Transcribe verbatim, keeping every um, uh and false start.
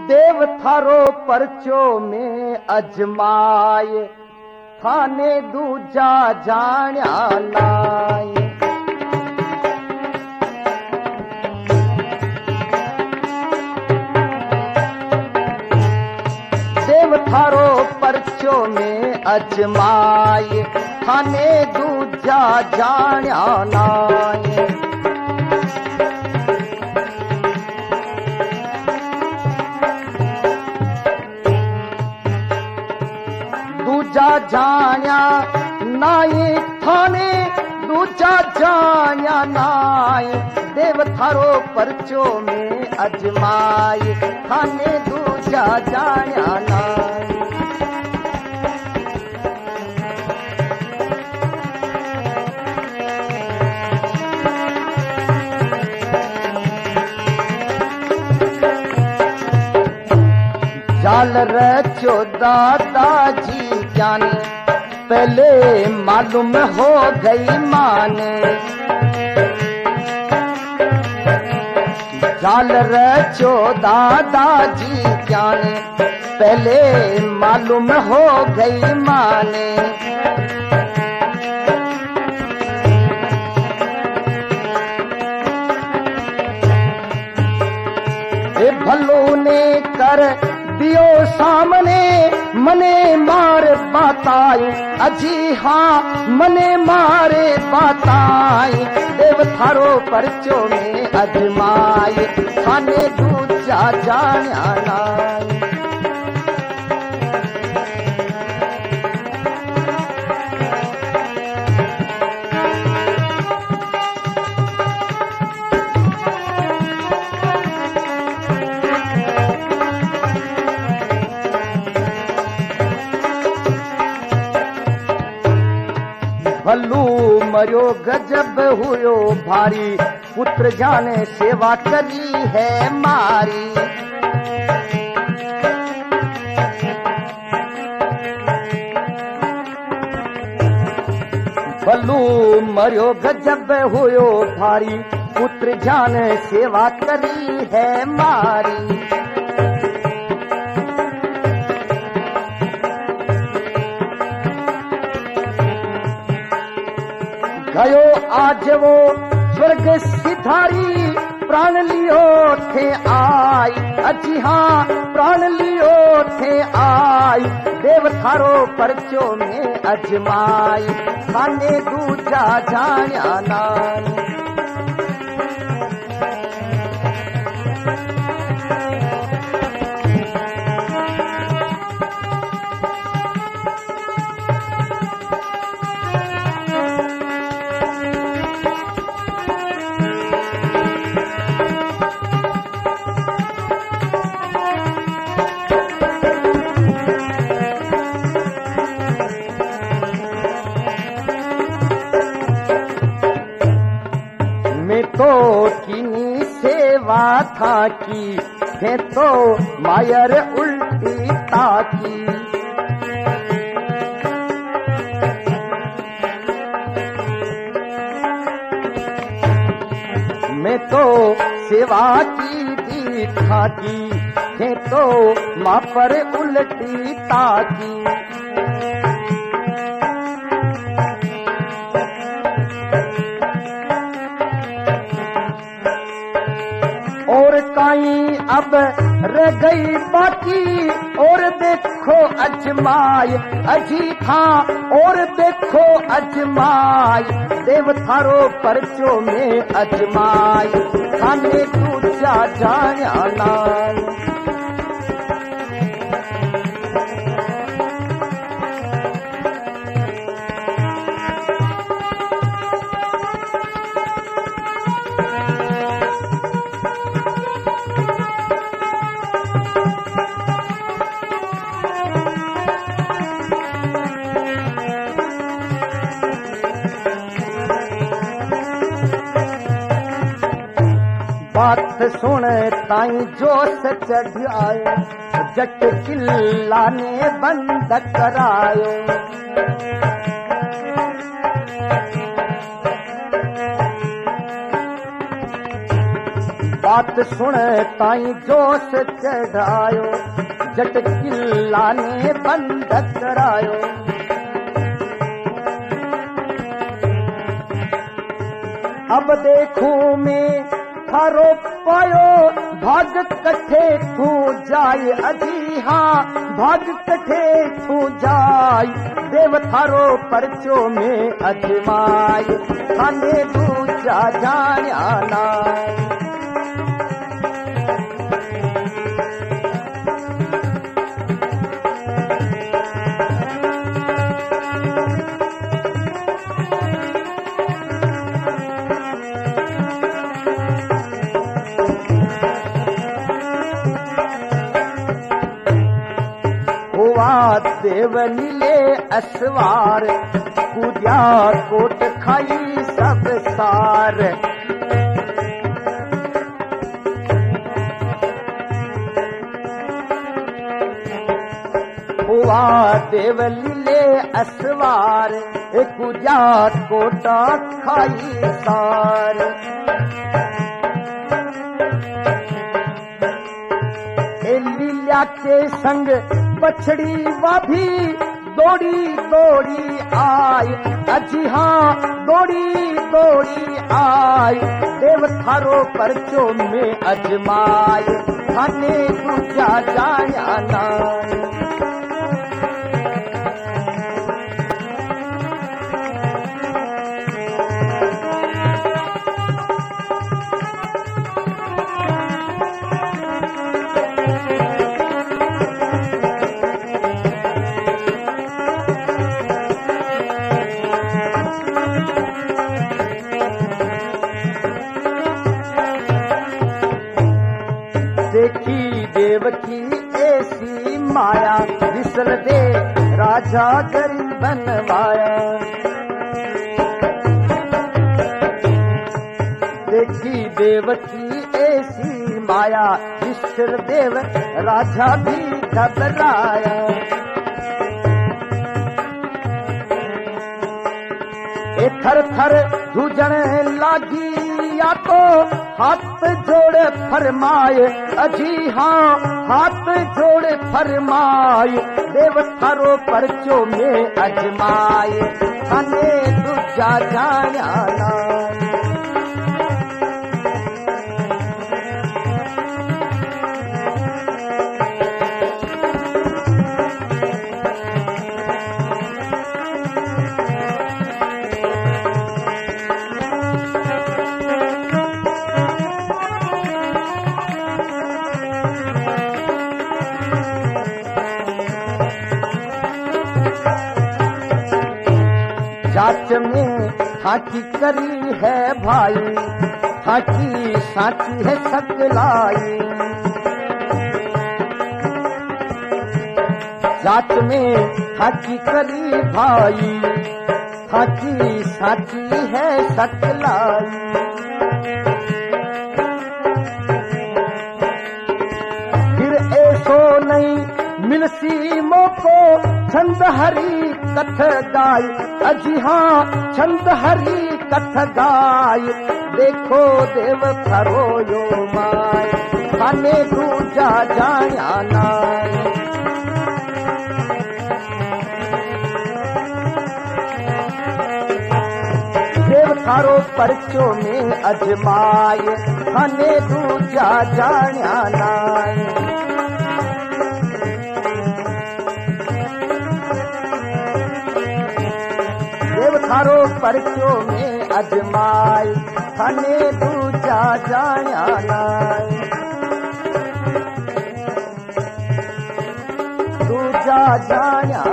देव थारो परचो में अजमाए थाने दूजा जाण्या नाय। देव थारो परचो में अजमाए थाने दूजा जाण्या नाय। दूजा जाण्या नाई थाने दूजा जाण्या नाई। देव थारो परचो में अजमाए थाने दूजा जाण्या नाई। जाल रचो दादाजी जाने पहले मालूम हो गई माने। जाल रचो दादाजी जाने पहले मालूम हो गई माने। ए भलो ने कर दियो सामने मने मार बताए अजी हाँ मने मारे बताए। देव थारो परचो में अजमाए थाने दूजा जाण्या नाय। भल्लू मरियो गजब हुयो भारी पुत्र जाने सेवा करी है मारी। भल्लू मरियो गजब हुयो भारी पुत्र जाने सेवा करी है मारी। गयो आज वो स्वर्ग सिधारी प्राण लियो थे आई। अजी हाँ प्राण लियो थे आई। देव थारो परचो में अजमाई थाने दूजा जाण्या नाय। तो किनी सेवा था की थे तो मायर उल्टी ताकी। मैं तो सेवा की दी था की थे तो माँ पर उल्टी ताकी। और काई अब रह गई बाकी और देखो अजमाए अजी था और देखो अजमाए। देव थारो परचो में अजमाए थाने दूजा जाण्या नाय। बात सुन ताई जोश चढ़ आयो जट चिल्लाने बंद करायो। बात सुन ताई जोश चढ़ायो, जट किला ने बंद करायो। अब देखूं मैं थारो पायो, भाग कठे तू जाय अजी हाँ, भाग कठे तू जाय। देव थारो परचो में अजमाय, थाने दूजा जाया नाय। देव नीले असवार, कूद्या कोट खाई सब सार। हुआ देव लीले असवार, कूद्या कोटा खाई सार। लीला के संग बछड़ी वाभी दौड़ी दौड़ी आई, अजी हाँ दौड़ी दौड़ी आई। देव थारो परचो में अजमाय, थाने दूजा जाया नाय। देखी देव की ऐसी माया, विसल दे राजा गरीब बनवाया। देखी देव की ऐसी माया, विसल देव राजा भी घबराया। ए थर थर धुजण लागी, या तो हाथ जोड़ फरमाए, अजी हाँ हाथ जोड़ फरमाए। देव थारो परचो में अजमाए, थाने दूजा जाया नाय। जाच में थाकी करी है भाई, थाकी साची है सकलाई। जाच में थाकी करी भाई, थाकी साची है सकलाई। फिर ऐसो नहीं मिलसी मोको, छंद हरी कथ गाय, अजी हाँ छंद हरी कथ गाय। देखो देव थारो यो माय, थाने दूजा जाया नाय। देव थारो परचो में अजमाय, थाने दूजा जाया नाय। थारो परचो में अजमाय, थाने दूजा जाया नाय। दूजा जाया